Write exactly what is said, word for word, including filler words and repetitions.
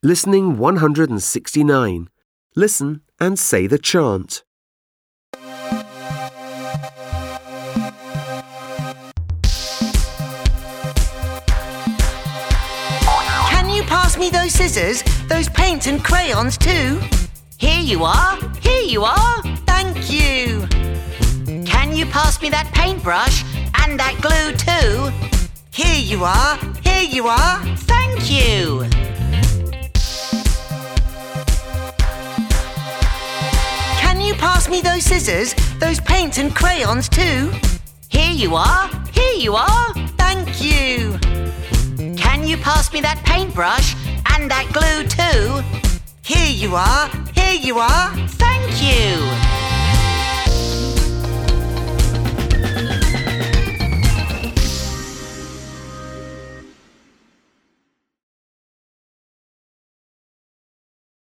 Listening one hundred sixty-nine. Listen and say the chant. Can you pass me those scissors, those paints and crayons too? Here you are, here you are, thank you. Can you pass me that paintbrush and that glue too? Here you are, here you are, thank you. Can you pass me those scissors, those paints and crayons too? Here you are, here you are, thank you. Can you pass me that paintbrush and that glue too? Here you are, here you are, thank you.